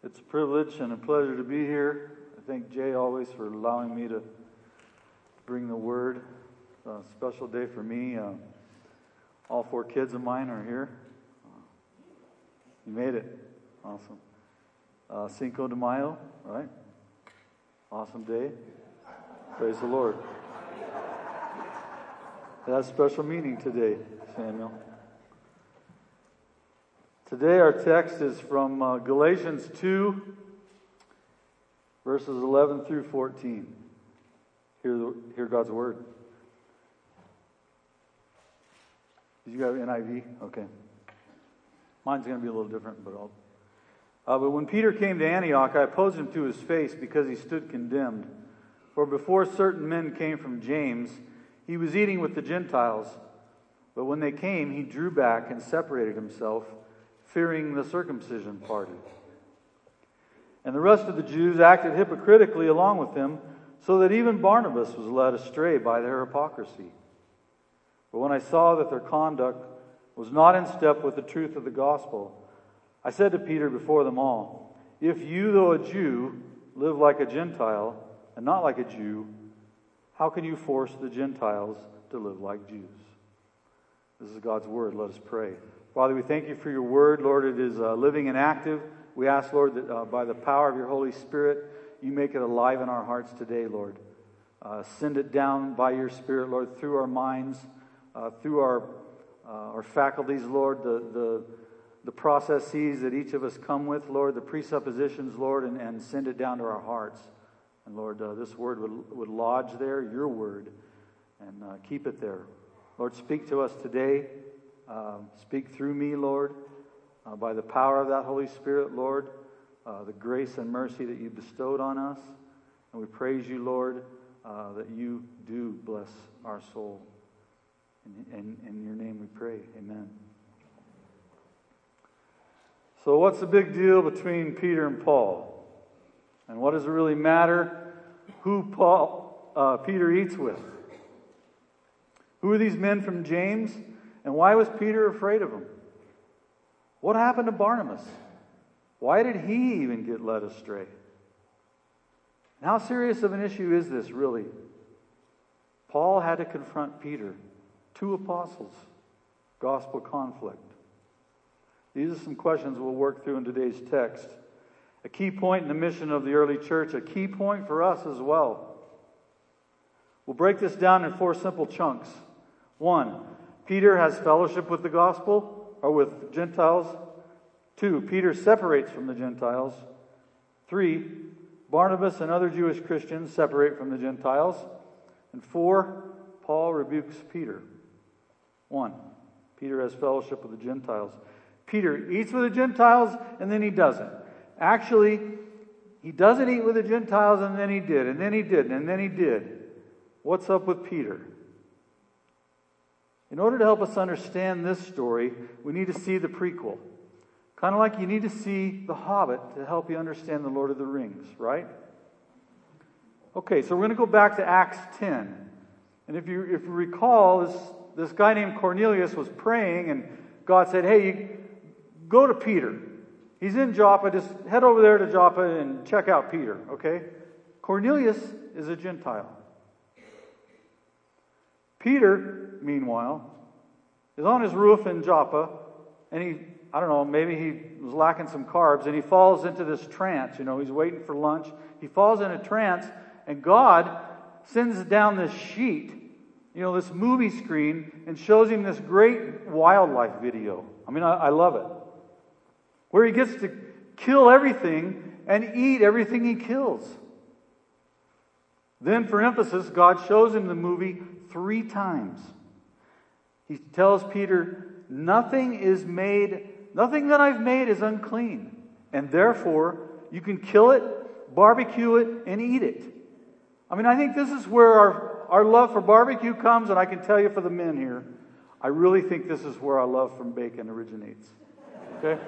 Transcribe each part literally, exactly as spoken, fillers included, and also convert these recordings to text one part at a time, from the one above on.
It's a privilege and a pleasure to be here. I thank Jay always for allowing me to bring the word. It's a special day for me. Uh, all four kids of mine are here. Uh, you made it. Awesome. Uh, Cinco de Mayo, right? Awesome day. Praise the Lord. It has special meaning today, Samuel. Today our text is from uh, Galatians two, verses eleven through fourteen. Hear, the, hear God's word. Did you have N I V? Okay. Mine's going to be a little different, but I'll... Uh, but when Peter came to Antioch, I opposed him to his face because he stood condemned. For before certain men came from James, he was eating with the Gentiles. But when they came, he drew back and separated himself, fearing the circumcision party. And the rest of the Jews acted hypocritically along with him, so that even Barnabas was led astray by their hypocrisy. But when I saw that their conduct was not in step with the truth of the gospel, I said to Peter before them all, "If you, though a Jew, live like a Gentile and not like a Jew, how can you force the Gentiles to live like Jews?" This is God's word. Let us pray. Father, we thank you for your word. Lord, it is uh, living and active. We ask, Lord, that uh, by the power of your Holy Spirit, you make it alive in our hearts today, Lord. Uh, send it down by your Spirit, Lord, through our minds, uh, through our uh, our faculties, Lord, the, the the processes that each of us come with, Lord, the presuppositions, Lord, and, and send it down to our hearts. And Lord, uh, this word would, would lodge there, your word, and uh, keep it there. Lord, speak to us today. Uh, speak through me, Lord, uh, by the power of that Holy Spirit, Lord, uh, the grace and mercy that you bestowed on us. And we praise you, Lord, uh, that you do bless our soul. In, in, in your name we pray. Amen. So what's the big deal between Peter and Paul? And what does it really matter who Paul uh, Peter eats with? Who are these men from James? And why was Peter afraid of them? What happened to Barnabas? Why did he even get led astray? And how serious of an issue is this, really? Paul had to confront Peter, two apostles, gospel conflict. These are some questions we'll work through in today's text. A key point in the mission of the early church, a key point for us as well. We'll break this down in four simple chunks. One, Peter has fellowship with the gospel, or with Gentiles. Two, Peter separates from the Gentiles. Three, Barnabas and other Jewish Christians separate from the Gentiles. And four, Paul rebukes Peter. One, Peter has fellowship with the Gentiles. Peter eats with the Gentiles, and then he doesn't. Actually, he doesn't eat with the Gentiles, and then he did, and then he did, and then he did. What's up with Peter? In order to help us understand this story, we need to see the prequel. Kind of like you need to see The Hobbit to help you understand The Lord of the Rings, right? Okay, so we're going to go back to Acts ten. And if you if you recall, this, this guy named Cornelius was praying, and God said, hey, you go to Peter. He's in Joppa. Just head over there to Joppa and check out Peter, okay? Cornelius is a Gentile. Peter, meanwhile, is on his roof in Joppa, and he, I don't know, maybe he was lacking some carbs, and he falls into this trance. You know, he's waiting for lunch. He falls in a trance, and God sends down this sheet, you know, this movie screen, and shows him this great wildlife video. I mean, I, I love it. Where he gets to kill everything and eat everything he kills. Then, for emphasis, God shows him the movie three times. He tells Peter, nothing is made, nothing that I've made is unclean. And therefore, you can kill it, barbecue it, and eat it. I mean, I think this is where our, our love for barbecue comes, and I can tell you for the men here, I really think this is where our love from bacon originates. Okay?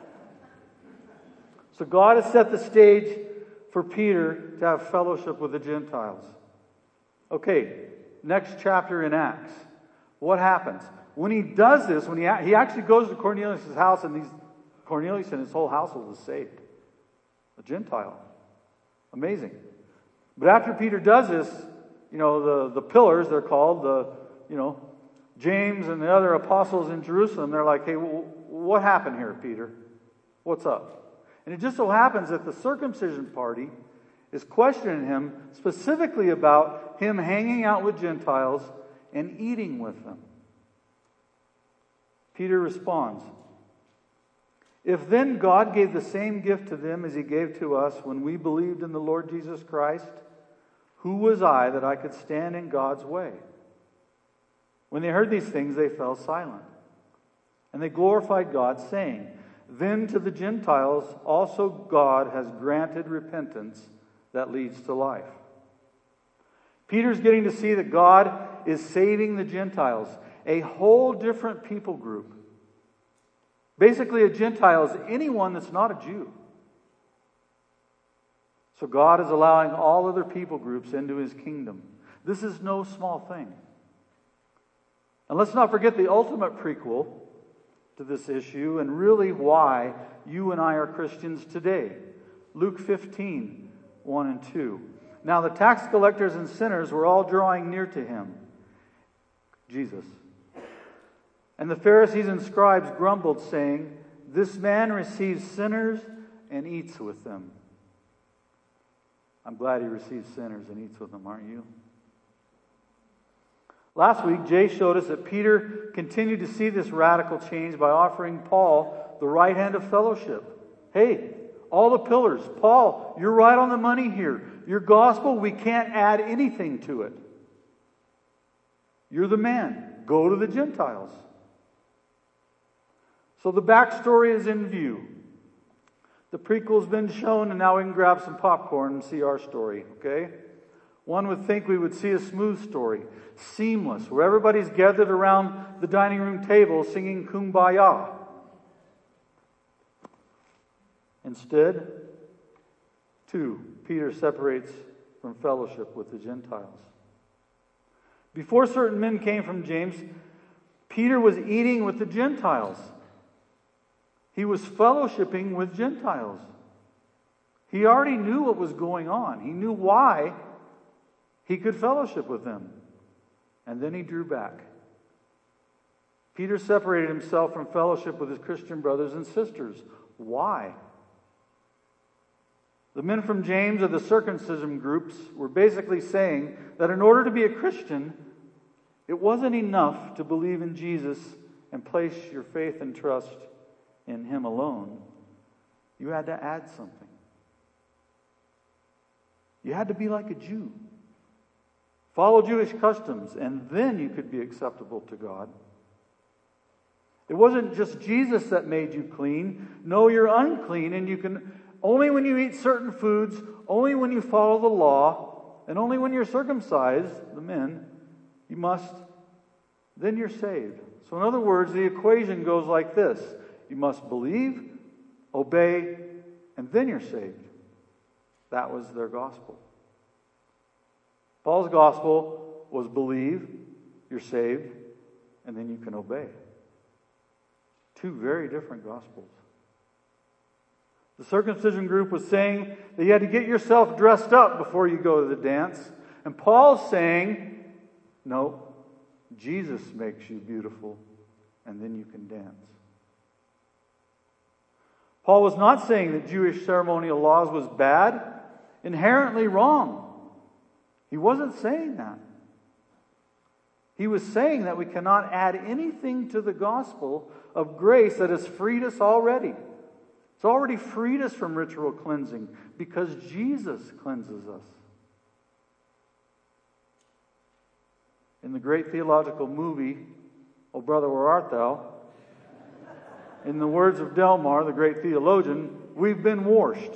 So God has set the stage for Peter to have fellowship with the Gentiles. Okay, next chapter in Acts. What happens? When he does this, when he he actually goes to Cornelius' house, and these Cornelius and his whole household is saved. a Gentile. Amazing. But after Peter does this, you know, the, the pillars, they're called, the, you know, James and the other apostles in Jerusalem, they're like, hey, w- what happened here, Peter? What's up? And it just so happens that the circumcision party is questioning him specifically about him hanging out with Gentiles and eating with them. Peter responds, if then God gave the same gift to them as he gave to us when we believed in the Lord Jesus Christ, who was I that I could stand in God's way? When they heard these things, they fell silent. And they glorified God, saying, then to the Gentiles also God has granted repentance that leads to life. Peter's getting to see that God is saving the Gentiles, a whole different people group. Basically, a Gentile is anyone that's not a Jew. So God is allowing all other people groups into his kingdom. This is no small thing. And let's not forget the ultimate prequel to this issue and really why you and I are Christians today. Luke fifteen, one and two. Now the tax collectors and sinners were all drawing near to him, Jesus. And the Pharisees and scribes grumbled, saying, this man receives sinners and eats with them. I'm glad he receives sinners and eats with them, aren't you? Last week, Jay showed us that Peter continued to see this radical change by offering Paul the right hand of fellowship. Hey, all the pillars, Paul, you're right on the money here. Your gospel, we can't add anything to it. You're the man. Go to the Gentiles. So the backstory is in view. The prequel's been shown, and now we can grab some popcorn and see our story, okay? One would think we would see a smooth story, seamless, where everybody's gathered around the dining room table singing Kumbaya. Instead, two, Peter separates from fellowship with the Gentiles. Before certain men came from James, Peter was eating with the Gentiles. He was fellowshipping with Gentiles. He already knew what was going on. He knew why he could fellowship with them. And then he drew back. Peter separated himself from fellowship with his Christian brothers and sisters. Why? The men from James of the circumcision groups were basically saying that in order to be a Christian, it wasn't enough to believe in Jesus and place your faith and trust in him alone. You had to add something. You had to be like a Jew. Follow Jewish customs, and then you could be acceptable to God. It wasn't just Jesus that made you clean. No, you're unclean, and you can only when you eat certain foods, only when you follow the law, and only when you're circumcised, the men, you must, then you're saved. So in other words, the equation goes like this. You must believe, obey, and then you're saved. That was their gospel. Paul's gospel was believe, you're saved, and then you can obey. Two very different gospels. The circumcision group was saying that you had to get yourself dressed up before you go to the dance. And Paul's saying, no, Jesus makes you beautiful, and then you can dance. Paul was not saying that Jewish ceremonial laws was bad, inherently wrong. He wasn't saying that. He was saying that we cannot add anything to the gospel of grace that has freed us already. It's already freed us from ritual cleansing because Jesus cleanses us. In the great theological movie, Oh Brother, Where Art Thou? In the words of Delmar, the great theologian, we've been washed.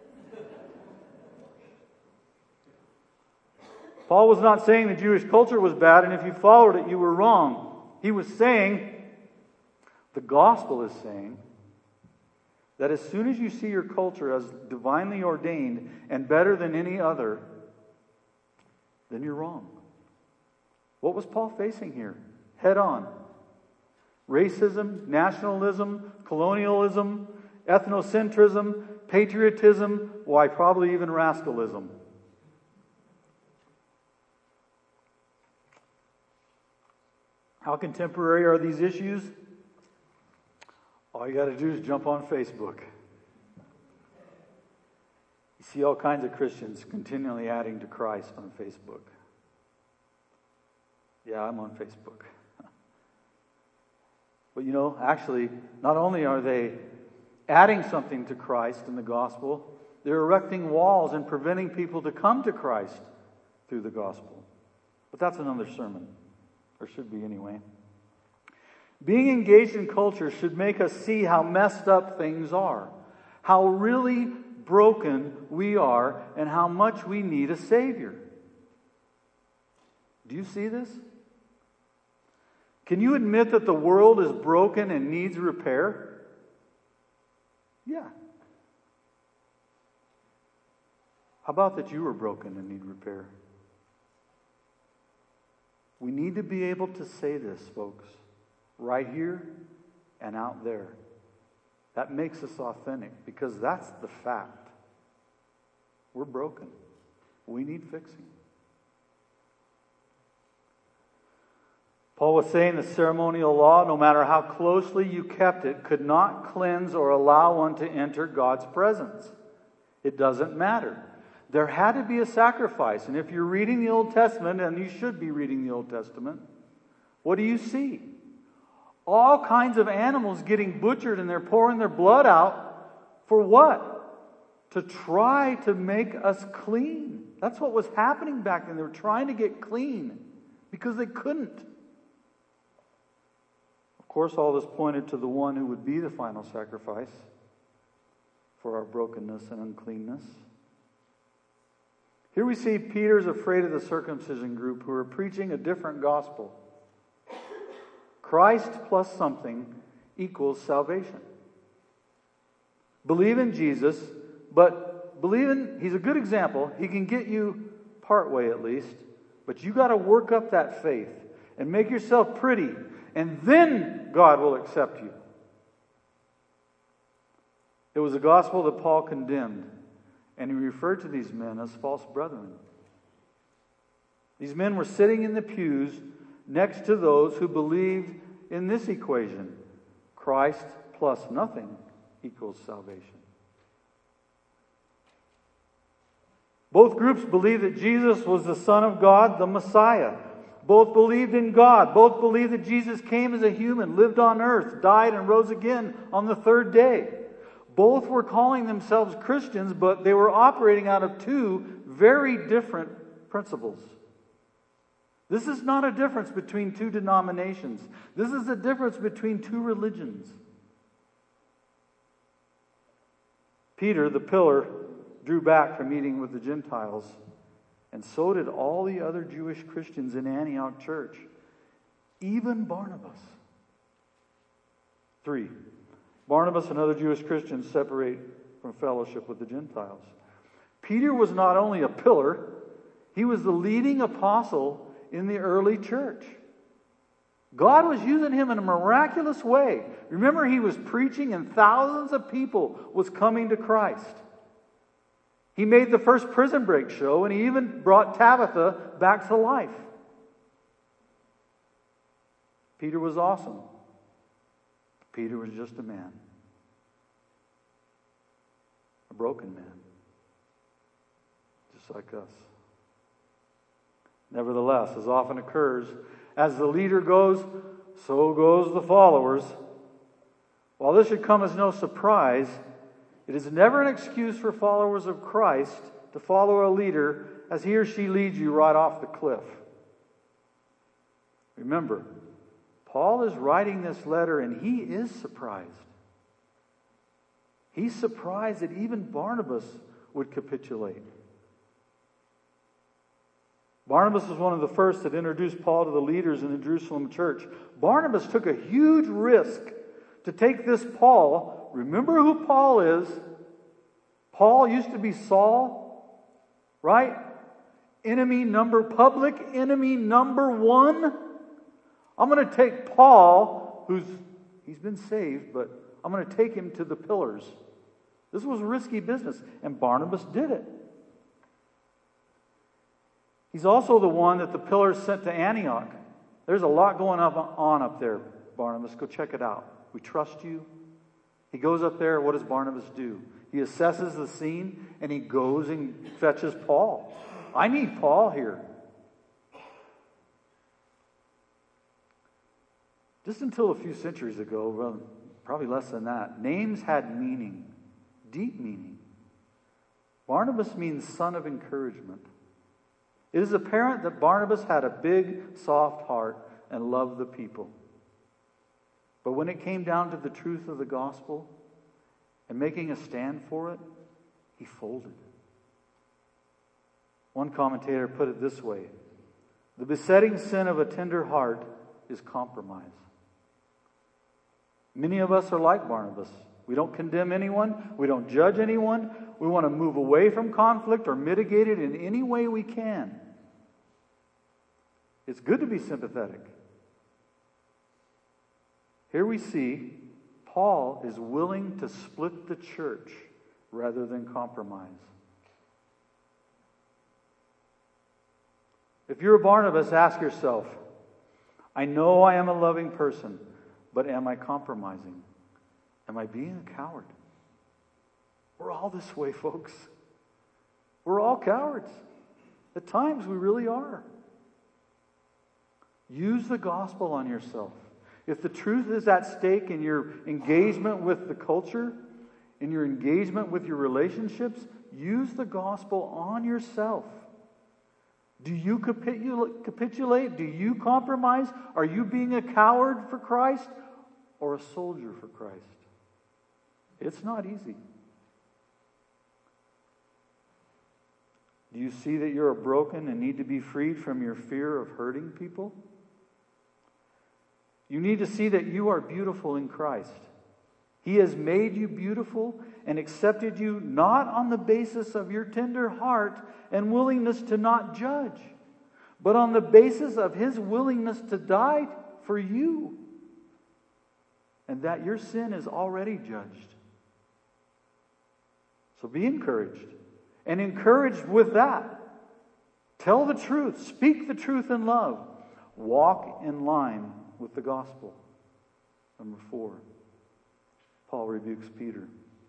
Paul was not saying the Jewish culture was bad, and if you followed it, you were wrong. He was saying, the gospel is saying, that as soon as you see your culture as divinely ordained and better than any other, then you're wrong. What was Paul facing here? Head on. Racism, nationalism, colonialism, ethnocentrism, patriotism, why, probably even rascalism. How contemporary are these issues? All you got to do is jump on Facebook. You see all kinds of Christians continually adding to Christ on Facebook. Yeah, I'm on Facebook. But you know, actually, not only are they adding something to Christ in the gospel, they're erecting walls and preventing people to come to Christ through the gospel. But that's another sermon, or should be anyway. Being engaged in culture should make us see how messed up things are, how really broken we are, and how much we need a Savior. Do you see this? Can you admit that the world is broken and needs repair? Yeah. How about that you are broken and need repair? We need to be able to say this, folks, right here and out there. That makes us authentic, because that's the fact. We're broken. We need fixing. Paul was saying the ceremonial law, no matter how closely you kept it, could not cleanse or allow one to enter God's presence. It doesn't matter. There had to be a sacrifice. And if you're reading the Old Testament, and you should be reading the Old Testament, what do you see? All kinds of animals getting butchered, and they're pouring their blood out for what? To try to make us clean. That's what was happening back then. They were trying to get clean because they couldn't. Of course, all this pointed to the one who would be the final sacrifice for our brokenness and uncleanness. Here we see Peter's afraid of the circumcision group who are preaching a different gospel. Christ plus something equals salvation. Believe in Jesus, but believe in, he's a good example. He can get you partway at least, but you got to work up that faith and make yourself pretty, and then God will accept you. It was a gospel that Paul condemned, and he referred to these men as false brethren. These men were sitting in the pews next to those who believed in this equation: Christ plus nothing equals salvation. Both groups believed that Jesus was the Son of God, the Messiah. Both believed in God. Both believed that Jesus came as a human, lived on earth, died, and rose again on the third day. Both were calling themselves Christians, but they were operating out of two very different principles. This is not a difference between two denominations. This is a difference between two religions. Peter, the pillar, drew back from meeting with the Gentiles, and so did all the other Jewish Christians in Antioch church, even Barnabas. Three, Barnabas and other Jewish Christians separate from fellowship with the Gentiles. Peter was not only a pillar, he was the leading apostle in the early church. God was using him in a miraculous way. Remember, he was preaching and thousands of people was coming to Christ. He made the first prison break show, and he even brought Tabitha back to life. Peter was awesome. Peter was just a man. A broken man. Just like us. Nevertheless, as often occurs, as the leader goes, so goes the followers. While this should come as no surprise, it is never an excuse for followers of Christ to follow a leader as he or she leads you right off the cliff. Remember, Paul is writing this letter and he is surprised. He's surprised that even Barnabas would capitulate. Barnabas was one of the first that introduced Paul to the leaders in the Jerusalem church. Barnabas took a huge risk to take this Paul. Remember who Paul is? Paul used to be Saul, right? Enemy number, public enemy number one. I'm going to take Paul, who's, he's been saved, but I'm going to take him to the pillars. This was risky business, and Barnabas did it. He's also the one that the pillars sent to Antioch. There's a lot going on up there, Barnabas. Go check it out. We trust you. He goes up there. What does Barnabas do? He assesses the scene, and he goes and fetches Paul. I need Paul here. Just until a few centuries ago, well, probably less than that, names had meaning, deep meaning. Barnabas means son of encouragement. It is apparent that Barnabas had a big, soft heart and loved the people. But when it came down to the truth of the gospel and making a stand for it, he folded. One commentator put it this way: the besetting sin of a tender heart is compromise. Many of us are like Barnabas. We don't condemn anyone. We don't judge anyone. We want to move away from conflict or mitigate it in any way we can. It's good to be sympathetic. Here we see Paul is willing to split the church rather than compromise. If you're a Barnabas, ask yourself, I know I am a loving person, but am I compromising? Am I being a coward? We're all this way, folks. We're all cowards. At times we really are. Use the gospel on yourself. If the truth is at stake in your engagement with the culture, in your engagement with your relationships, use the gospel on yourself. Do you capitulate? Do you compromise? Are you being a coward for Christ or a soldier for Christ? It's not easy. Do you see that you're broken and need to be freed from your fear of hurting people? You need to see that you are beautiful in Christ. He has made you beautiful and accepted you not on the basis of your tender heart and willingness to not judge, but on the basis of His willingness to die for you, and that your sin is already judged. So be encouraged, and encouraged with that. Tell the truth. Speak the truth in love. Walk in line with the gospel. Number four, Paul rebukes Peter.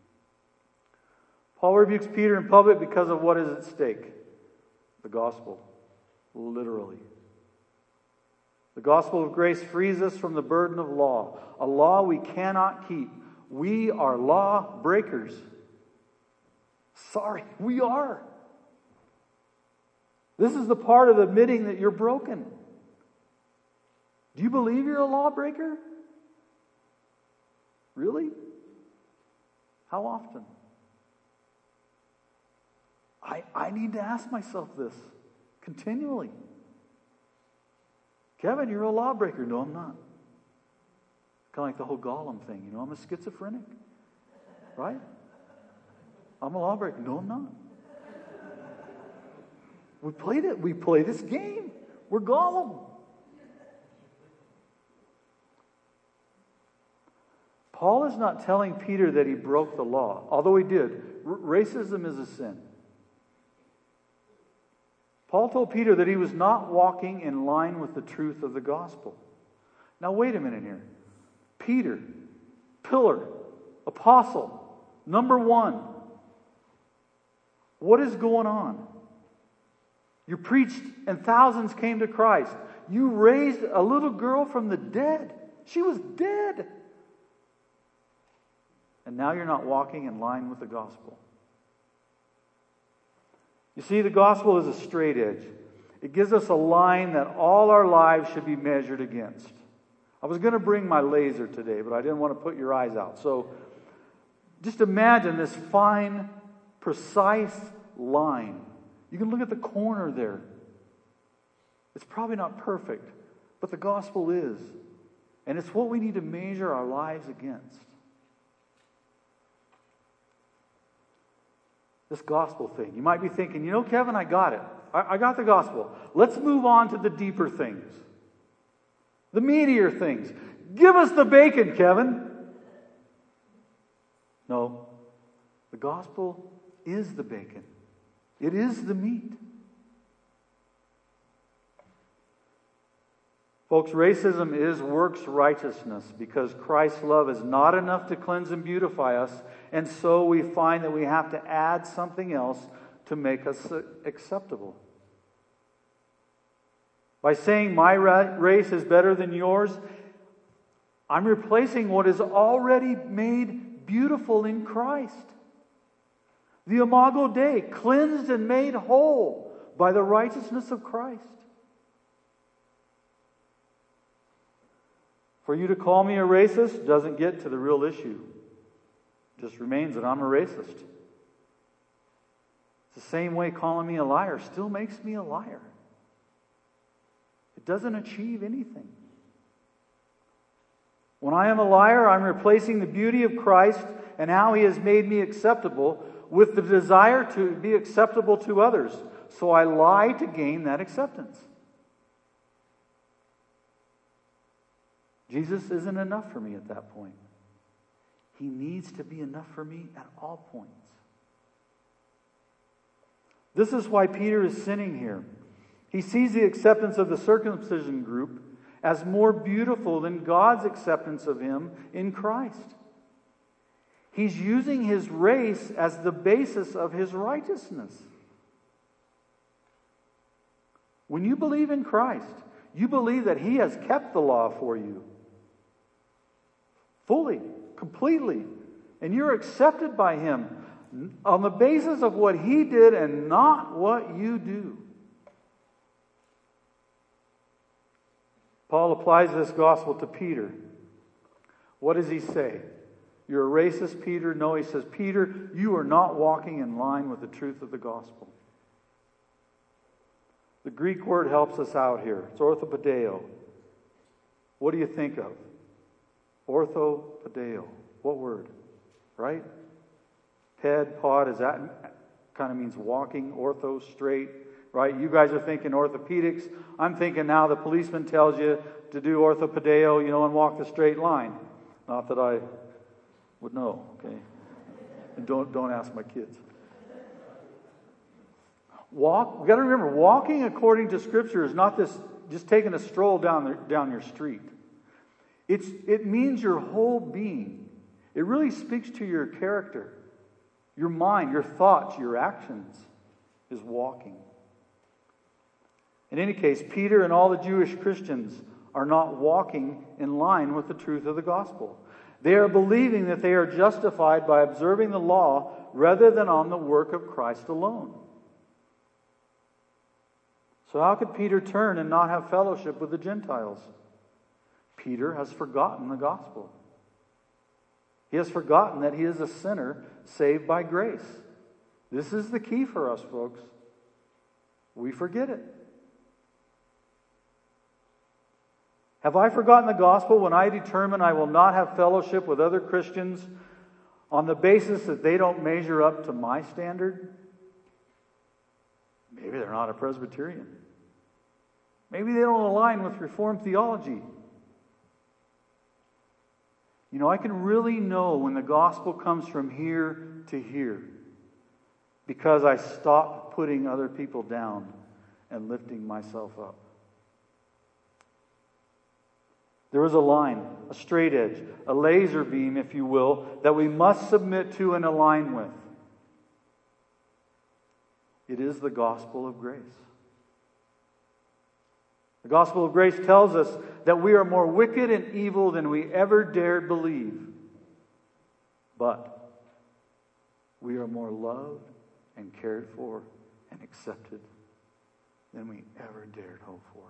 Paul rebukes Peter in public because of what is at stake. The gospel, literally. The gospel of grace frees us from the burden of law, a law we cannot keep. We are law breakers. Sorry, we are. This is the part of admitting that you're broken. Do you believe you're a lawbreaker? Really? How often? I, I need to ask myself this continually. Kevin, you're a lawbreaker. No, I'm not. Kind of like the whole Gollum thing. You know, I'm a schizophrenic. Right? I'm a lawbreaker. No, I'm not. We played it. We play this game. We're Gollum. Paul is not telling Peter that he broke the law, although he did. R- racism is a sin. Paul told Peter that he was not walking in line with the truth of the gospel. Now wait a minute here. Peter, pillar, apostle, number one. What is going on? You preached and thousands came to Christ. You raised a little girl from the dead. She was dead. And now you're not walking in line with the gospel. You see, the gospel is a straight edge. It gives us a line that all our lives should be measured against. I was going to bring my laser today, but I didn't want to put your eyes out. So just imagine this fine, precise line. You can look at the corner there. It's probably not perfect, but the gospel is. And it's what we need to measure our lives against. This gospel thing. You might be thinking, you know, Kevin, I got it. I, I got the gospel. Let's move on to the deeper things. The meatier things. Give us the bacon, Kevin. No, the gospel is the bacon. It is the meat. Folks, racism is works righteousness because Christ's love is not enough to cleanse and beautify us, and so we find that we have to add something else to make us acceptable. By saying my race is better than yours, I'm replacing what is already made beautiful in Christ. The Imago Dei, cleansed and made whole by the righteousness of Christ. For you to call me a racist doesn't get to the real issue. It just remains that I'm a racist. It's the same way calling me a liar still makes me a liar. It doesn't achieve anything. When I am a liar, I'm replacing the beauty of Christ and how He has made me acceptable with the desire to be acceptable to others. So I lie to gain that acceptance. Jesus isn't enough for me at that point. He needs to be enough for me at all points. This is why Peter is sinning here. He sees the acceptance of the circumcision group as more beautiful than God's acceptance of him in Christ. He's using his race as the basis of his righteousness. When you believe in Christ, you believe that He has kept the law for you. Fully, completely. And you're accepted by Him on the basis of what He did and not what you do. Paul applies this gospel to Peter. What does he say? You're a racist, Peter? No, he says, Peter, you are not walking in line with the truth of the gospel. The Greek word helps us out here. It's orthopodeo. What do you think of? Orthopodeo. What word? Right? Ped, pod, is that kind of means walking, ortho, straight, right? You guys are thinking orthopedics. I'm thinking now the policeman tells you to do orthopodeo, you know, and walk the straight line. Not that I would know, okay? And don't don't ask my kids. Walk. We've got to remember, walking according to Scripture is not this just taking a stroll down the, down your street. It's it means your whole being. It really speaks to your character, your mind, your thoughts, your actions. Is walking. In any case, Peter and all the Jewish Christians are not walking in line with the truth of the gospel. They are believing that they are justified by observing the law rather than on the work of Christ alone. So how could Peter turn and not have fellowship with the Gentiles? Peter has forgotten the gospel. He has forgotten that he is a sinner saved by grace. This is the key for us, folks. We forget it. Have I forgotten the gospel when I determine I will not have fellowship with other Christians on the basis that they don't measure up to my standard? Maybe they're not a Presbyterian. Maybe they don't align with Reformed theology. You know, I can really know when the gospel comes from here to here because I stop putting other people down and lifting myself up. There is a line, a straight edge, a laser beam, if you will, that we must submit to and align with. It is the gospel of grace. The gospel of grace tells us that we are more wicked and evil than we ever dared believe. But we are more loved and cared for and accepted than we ever dared hope for.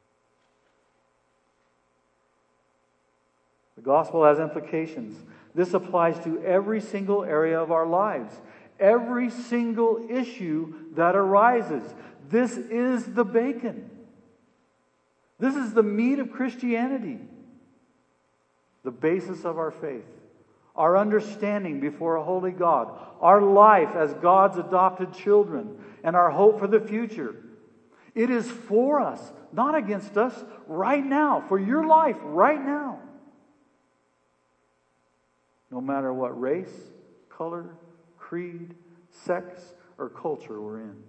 The gospel has implications. This applies to every single area of our lives. Every single issue that arises. This is the bacon. This is the meat of Christianity. The basis of our faith. Our understanding before a holy God. Our life as God's adopted children. And our hope for the future. It is for us, not against us, right now. For your life, right now. No matter what race, color, creed, sex, or culture we're in.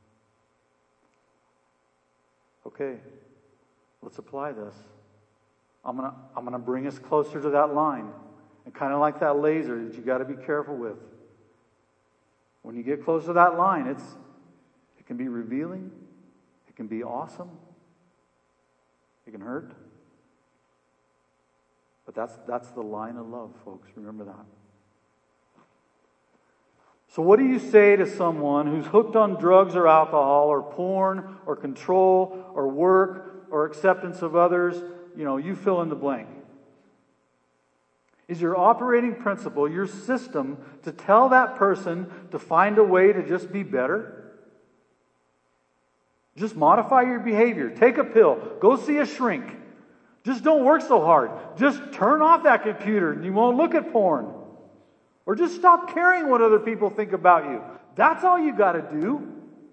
Okay, let's apply this. I'm gonna I'm gonna bring us closer to that line, and kind of like that laser that you got to be careful with. When you get close to that line, it's it can be revealing, it can be awesome, it can hurt, but that's that's the line of love, folks. Remember that. So what do you say to someone who's hooked on drugs or alcohol or porn or control or work or acceptance of others? You know, you fill in the blank. Is your operating principle, your system, to tell that person to find a way to just be better? Just modify your behavior. Take a pill. Go see a shrink. Just don't work so hard. Just turn off that computer and you won't look at porn. Or just stop caring what other people think about you. That's all you got to do.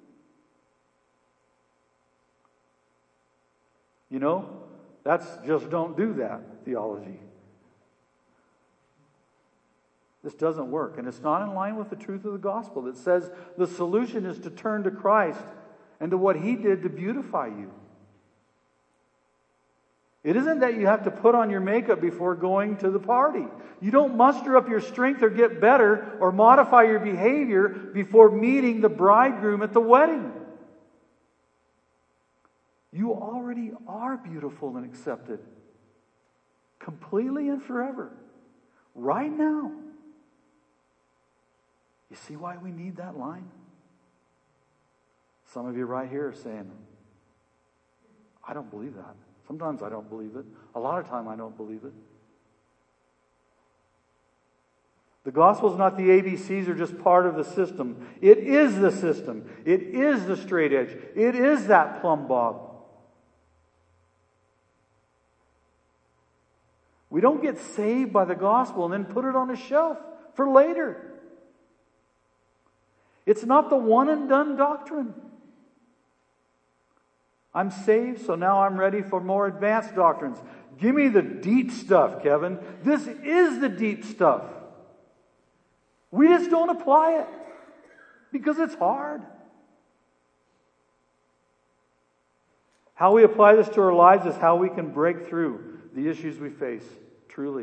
You know, that's just don't do that theology. This doesn't work. And it's not in line with the truth of the gospel that says the solution is to turn to Christ and to what He did to beautify you. It isn't that you have to put on your makeup before going to the party. You don't muster up your strength or get better or modify your behavior before meeting the bridegroom at the wedding. You already are beautiful and accepted. Completely and forever. Right now. You see why we need that line? Some of you right here are saying, I don't believe that. Sometimes I don't believe it. A lot of time I don't believe it. The gospel is not the A B Cs or just part of the system. It is the system. It is the straight edge. It is that plumb bob. We don't get saved by the gospel and then put it on a shelf for later. It's not the one and done doctrine. I'm saved, so now I'm ready for more advanced doctrines. Give me the deep stuff, Kevin. This is the deep stuff. We just don't apply it because it's hard. How we apply this to our lives is how we can break through the issues we face, truly.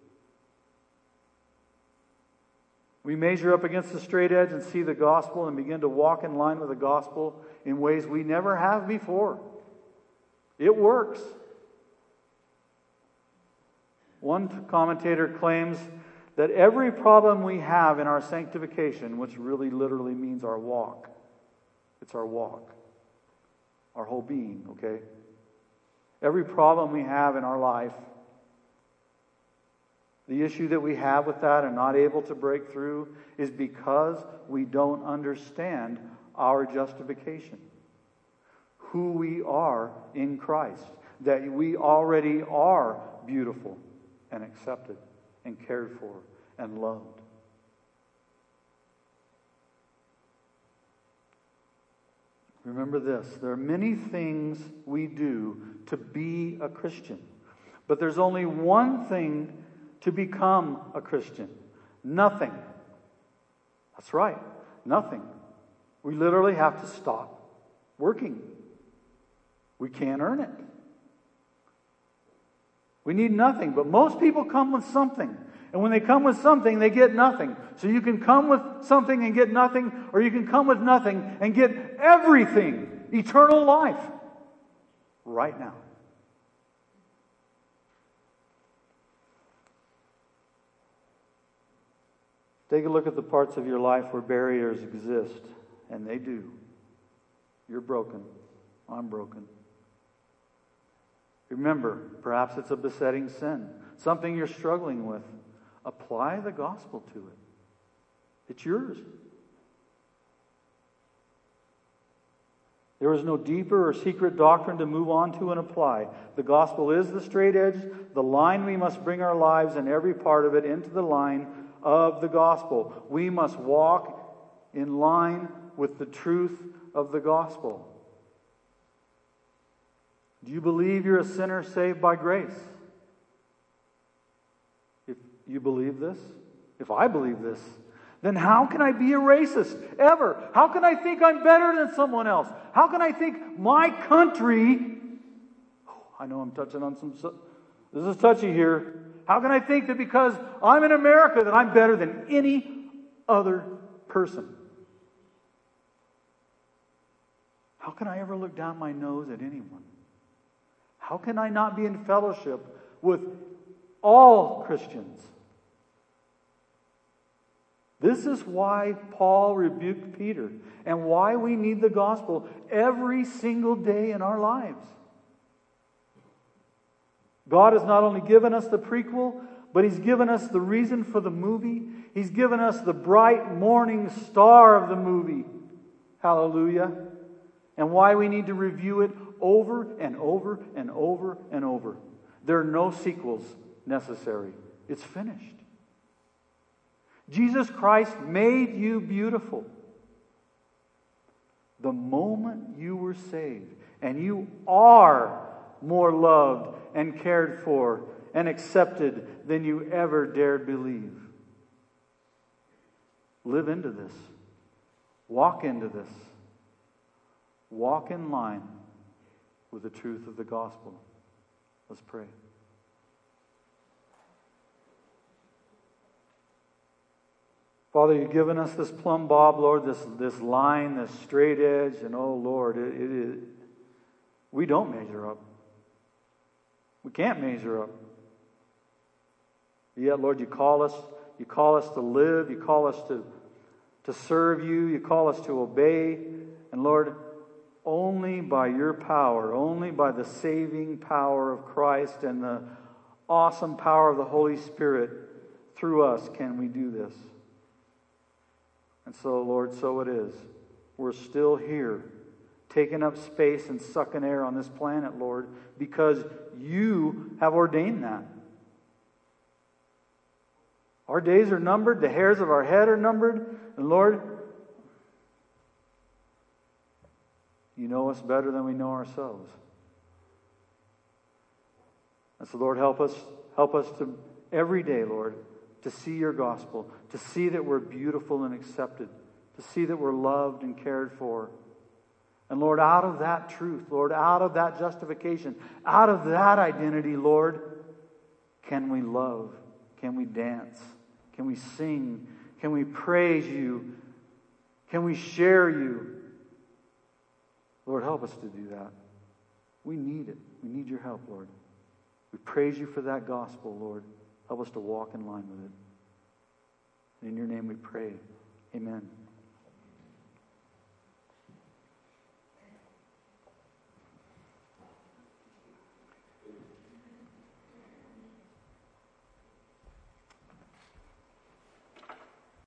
We measure up against the straight edge and see the gospel and begin to walk in line with the gospel in ways we never have before. It works. One commentator claims that every problem we have in our sanctification, which really literally means our walk, it's our walk, our whole being, okay? Every problem we have in our life, the issue that we have with that and not able to break through is because we don't understand our justification. Who we are in Christ. That we already are beautiful and accepted and cared for and loved. Remember this, there are many things we do to be a Christian. But there's only one thing to become a Christian. Nothing. That's right. Nothing. We literally have to stop working. We can't earn it. We need nothing. But most people come with something. And when they come with something, they get nothing. So you can come with something and get nothing, or you can come with nothing and get everything. Eternal life. Right now. Take a look at the parts of your life where barriers exist, and they do. You're broken. I'm broken. Remember, perhaps it's a besetting sin, something you're struggling with. Apply the gospel to it. It's yours. There is no deeper or secret doctrine to move on to and apply. The gospel is the straight edge, the line we must bring our lives and every part of it into the line of the gospel. We must walk in line with the truth of the gospel. Do you believe you're a sinner saved by grace? If you believe this, if I believe this, then how can I be a racist ever? How can I think I'm better than someone else? How can I think my country... Oh, I know I'm touching on some... This is touchy here. How can I think that because I'm in America that I'm better than any other person? How can I ever look down my nose at anyone? How can I not be in fellowship with all Christians? This is why Paul rebuked Peter and why we need the gospel every single day in our lives. God has not only given us the prequel, but He's given us the reason for the movie. He's given us the bright morning star of the movie. Hallelujah. And why we need to review it over and over and over and over. There are no sequels necessary. It's finished. Jesus Christ made you beautiful the moment you were saved. And you are more loved and cared for and accepted than you ever dared believe. Live into this. Walk into this. Walk in line with the truth of the gospel. Let's pray. Father, you've given us this plumb bob, Lord, this, this line, this straight edge, and oh, Lord, it, it is, we don't measure up. We can't measure up. Yet, Lord, you call us, you call us to live, you call us to, to serve you, you call us to obey, and Lord, only by your power, only by the saving power of Christ and the awesome power of the Holy Spirit through us can we do this. And so, Lord, so it is. We're still here, taking up space and sucking air on this planet, Lord, because you have ordained that. Our days are numbered, the hairs of our head are numbered, and Lord, you know us better than we know ourselves. And so, Lord, help us, help us to every day, Lord, to see your gospel, to see that we're beautiful and accepted, to see that we're loved and cared for. And Lord, out of that truth, Lord, out of that justification, out of that identity, Lord, can we love? Can we dance? Can we sing? Can we praise you? Can we share you? Lord, help us to do that. We need it. We need your help, Lord. We praise you for that gospel, Lord. Help us to walk in line with it. In your name we pray. Amen.